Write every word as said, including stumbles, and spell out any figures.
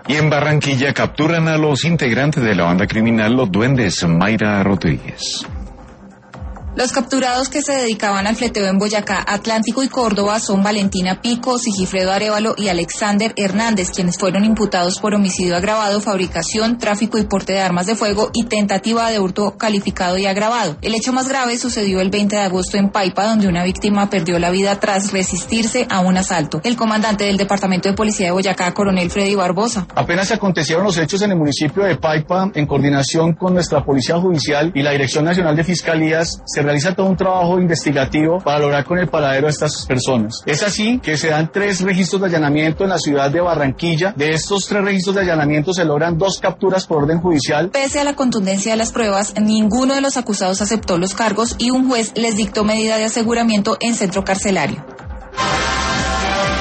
Y en Barranquilla capturan a los integrantes de la banda criminal Los Duendes, Mayra Rodríguez. Los capturados que se dedicaban al fleteo en Boyacá, Atlántico y Córdoba son Valentina Pico, Sigifredo Arévalo y Alexander Hernández, quienes fueron imputados por homicidio agravado, fabricación, tráfico y porte de armas de fuego y tentativa de hurto calificado y agravado. El hecho más grave sucedió el veinte de agosto en Paipa, donde una víctima perdió la vida tras resistirse a un asalto. El comandante del Departamento de Policía de Boyacá, coronel Freddy Barbosa. Apenas acontecieron los hechos en el municipio de Paipa, en coordinación con nuestra Policía Judicial y la Dirección Nacional de Fiscalías, se realiza todo un trabajo investigativo para lograr con el paradero de estas personas. Es así que se dan tres registros de allanamiento en la ciudad de Barranquilla. De estos tres registros de allanamiento se logran dos capturas por orden judicial. Pese a la contundencia de las pruebas, ninguno de los acusados aceptó los cargos y un juez les dictó medida de aseguramiento en centro carcelario.